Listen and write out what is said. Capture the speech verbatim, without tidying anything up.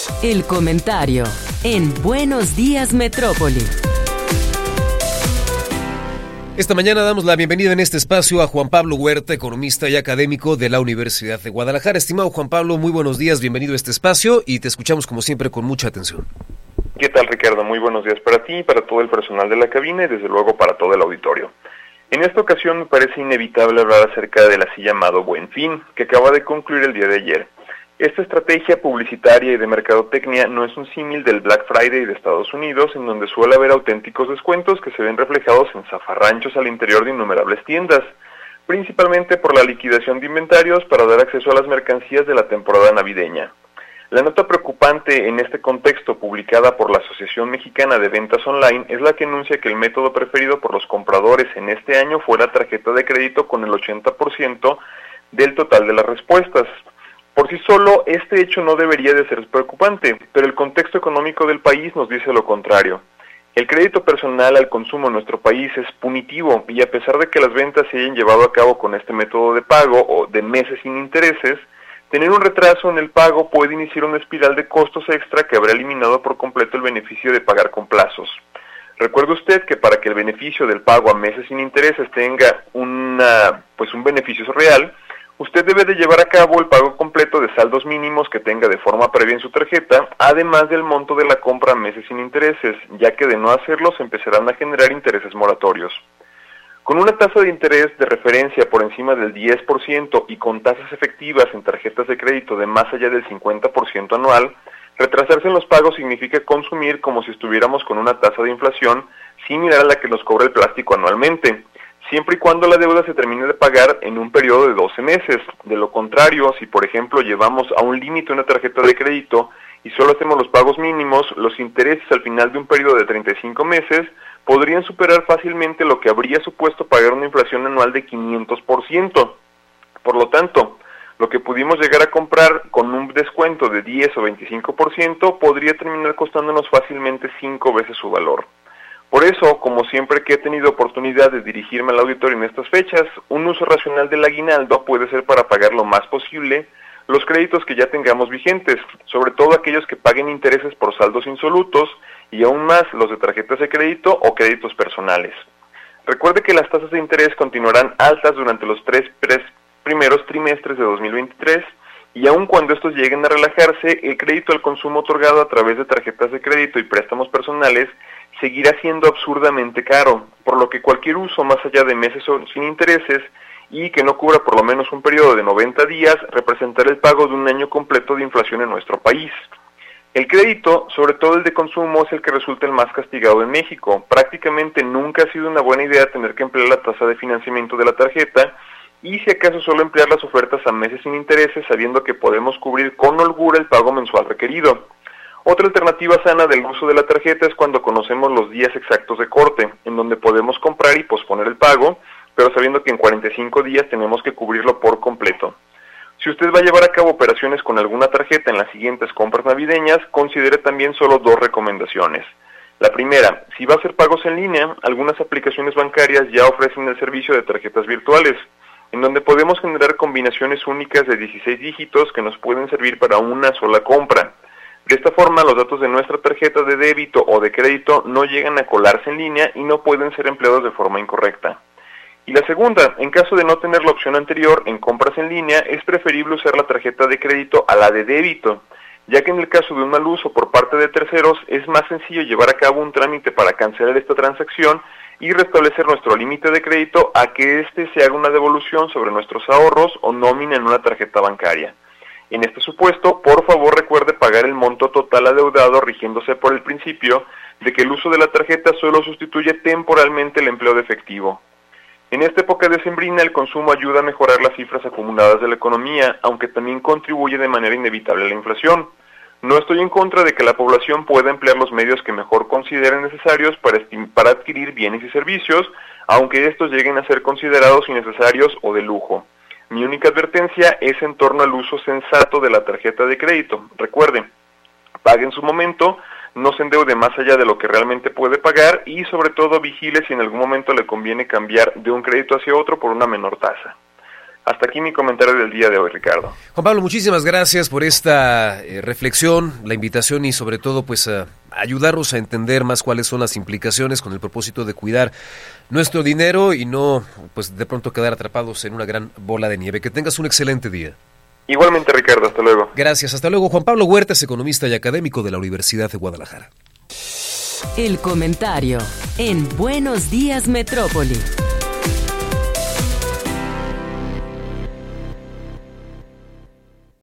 El comentario en Buenos Días Metrópoli. Esta mañana damos la bienvenida en este espacio a Juan Pablo Huerta, economista y académico de la Universidad de Guadalajara. Estimado Juan Pablo, muy buenos días, bienvenido a este espacio y te escuchamos como siempre con mucha atención. ¿Qué tal, Ricardo? Muy buenos días para ti, para todo el personal de la cabina y desde luego para todo el auditorio. En esta ocasión me parece inevitable hablar acerca del así llamado Buen Fin, que acaba de concluir el día de ayer. Esta estrategia publicitaria y de mercadotecnia no es un símil del Black Friday de Estados Unidos, en donde suele haber auténticos descuentos que se ven reflejados en zafarranchos al interior de innumerables tiendas, principalmente por la liquidación de inventarios para dar acceso a las mercancías de la temporada navideña. La nota preocupante en este contexto, publicada por la Asociación Mexicana de Ventas Online, es la que anuncia que el método preferido por los compradores en este año fue la tarjeta de crédito con el ochenta por ciento del total de las respuestas. Por sí solo, este hecho no debería de ser preocupante, pero el contexto económico del país nos dice lo contrario. El crédito personal al consumo en nuestro país es punitivo y a pesar de que las ventas se hayan llevado a cabo con este método de pago o de meses sin intereses, tener un retraso en el pago puede iniciar una espiral de costos extra que habrá eliminado por completo el beneficio de pagar con plazos. Recuerde usted que para que el beneficio del pago a meses sin intereses tenga una, pues un beneficio real, usted debe de llevar a cabo el pago completo de saldos mínimos que tenga de forma previa en su tarjeta, además del monto de la compra a meses sin intereses, ya que de no hacerlo se empezarán a generar intereses moratorios. Con una tasa de interés de referencia por encima del diez por ciento y con tasas efectivas en tarjetas de crédito de más allá del cincuenta por ciento anual, retrasarse en los pagos significa consumir como si estuviéramos con una tasa de inflación similar a la que nos cobra el plástico anualmente, siempre y cuando la deuda se termine de pagar en un periodo de doce meses. De lo contrario, si por ejemplo llevamos a un límite una tarjeta de crédito y solo hacemos los pagos mínimos, los intereses al final de un periodo de treinta y cinco meses podrían superar fácilmente lo que habría supuesto pagar una inflación anual de quinientos por ciento. Por lo tanto, lo que pudimos llegar a comprar con un descuento de diez o veinticinco por ciento podría terminar costándonos fácilmente cinco veces su valor. Por eso, como siempre que he tenido oportunidad de dirigirme al auditorio en estas fechas, un uso racional del aguinaldo puede ser para pagar lo más posible los créditos que ya tengamos vigentes, sobre todo aquellos que paguen intereses por saldos insolutos y aún más los de tarjetas de crédito o créditos personales. Recuerde que las tasas de interés continuarán altas durante los tres, tres primeros trimestres de dos mil veintitrés y aun cuando estos lleguen a relajarse, el crédito al consumo otorgado a través de tarjetas de crédito y préstamos personales seguirá siendo absurdamente caro, por lo que cualquier uso más allá de meses sin intereses y que no cubra por lo menos un periodo de noventa días representará el pago de un año completo de inflación en nuestro país. El crédito, sobre todo el de consumo, es el que resulta el más castigado en México. Prácticamente nunca ha sido una buena idea tener que emplear la tasa de financiamiento de la tarjeta y si acaso solo emplear las ofertas a meses sin intereses sabiendo que podemos cubrir con holgura el pago mensual requerido. Otra alternativa sana del uso de la tarjeta es cuando conocemos los días exactos de corte, en donde podemos comprar y posponer el pago, pero sabiendo que en cuarenta y cinco días tenemos que cubrirlo por completo. Si usted va a llevar a cabo operaciones con alguna tarjeta en las siguientes compras navideñas, considere también solo dos recomendaciones. La primera, si va a hacer pagos en línea, algunas aplicaciones bancarias ya ofrecen el servicio de tarjetas virtuales, en donde podemos generar combinaciones únicas de dieciséis dígitos que nos pueden servir para una sola compra. De esta forma, los datos de nuestra tarjeta de débito o de crédito no llegan a colarse en línea y no pueden ser empleados de forma incorrecta. Y la segunda, en caso de no tener la opción anterior en compras en línea, es preferible usar la tarjeta de crédito a la de débito, ya que en el caso de un mal uso por parte de terceros, es más sencillo llevar a cabo un trámite para cancelar esta transacción y restablecer nuestro límite de crédito a que éste se haga una devolución sobre nuestros ahorros o nómina en una tarjeta bancaria. En este supuesto, por favor recuerde pagar el monto total adeudado rigiéndose por el principio de que el uso de la tarjeta solo sustituye temporalmente el empleo de efectivo. En esta época decembrina el consumo ayuda a mejorar las cifras acumuladas de la economía, aunque también contribuye de manera inevitable a la inflación. No estoy en contra de que la población pueda emplear los medios que mejor consideren necesarios para, para adquirir bienes y servicios, aunque estos lleguen a ser considerados innecesarios o de lujo. Mi única advertencia es en torno al uso sensato de la tarjeta de crédito. Recuerden, pague en su momento, no se endeude más allá de lo que realmente puede pagar y sobre todo vigile si en algún momento le conviene cambiar de un crédito hacia otro por una menor tasa. Hasta aquí mi comentario del día de hoy, Ricardo. Juan Pablo, muchísimas gracias por esta eh, reflexión, la invitación y sobre todo pues a ayudarnos a entender más cuáles son las implicaciones con el propósito de cuidar nuestro dinero y no pues de pronto quedar atrapados en una gran bola de nieve. Que tengas un excelente día. Igualmente, Ricardo, hasta luego. Gracias, hasta luego. Juan Pablo Huerta es economista y académico de la Universidad de Guadalajara. El comentario en Buenos Días Metrópoli.